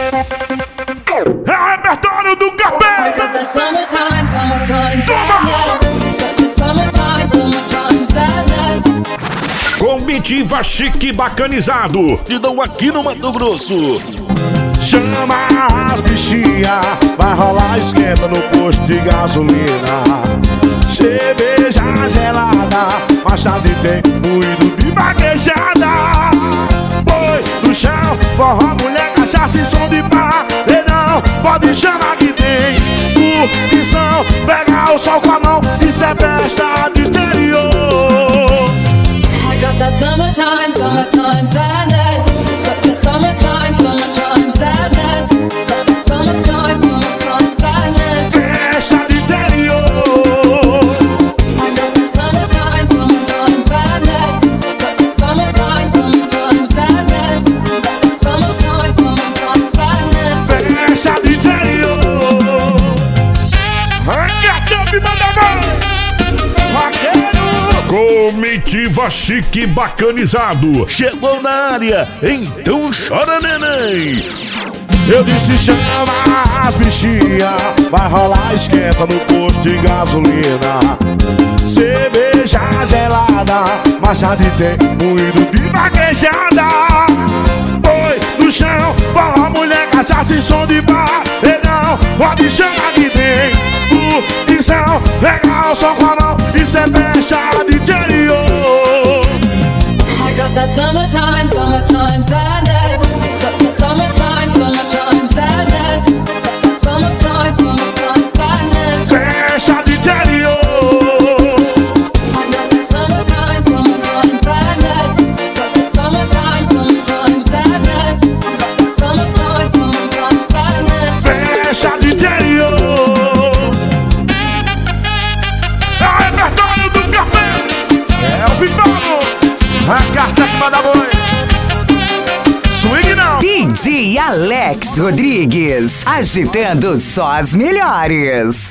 É repertório do Capeta. Comitiva chique bacanizado. Te dão aqui no Mato Grosso. Chama as bichinha, vai rolar esquenta no posto de gasolina. Cerveja gelada, mais tarde tem moído de vaquejada. Boi do chão, forró, mulher, cachaça e som de pá. E não pode chamar que tem curtição. Pegar o sol com a mão, isso é festa de interior. I got that summertime sadness. Summertime sadness. Summertime sadness. Festa de interior. I got that summertime sadness. Summertime sadness. Summertime sadness. Festa de interior. Arranca e manda mais. Vaqueiro. Comitiva chique bacanizado. Chegou na área, então chora, neném. Eu disse chama as bichinha, vai rolar esquenta no posto de gasolina. Cerveja gelada, mais tarde tem moído de vaquejada. Boi no chão, forró, mulher, cachaça e som de bar. E não pode chamar que tem curtição. Legal, só com a mão, isso é festa de interior. I got that summertime sadness. Summertime sadness. Summertime sadness. Festa de interior. I got that summertime sadness. Summertime sadness. Summertime sadness. Festa de interior. É repertório do Capeta. É o Vivano. A carta que manda boi. Swing não. DJ Alex Rodrigues, agitando só as melhores.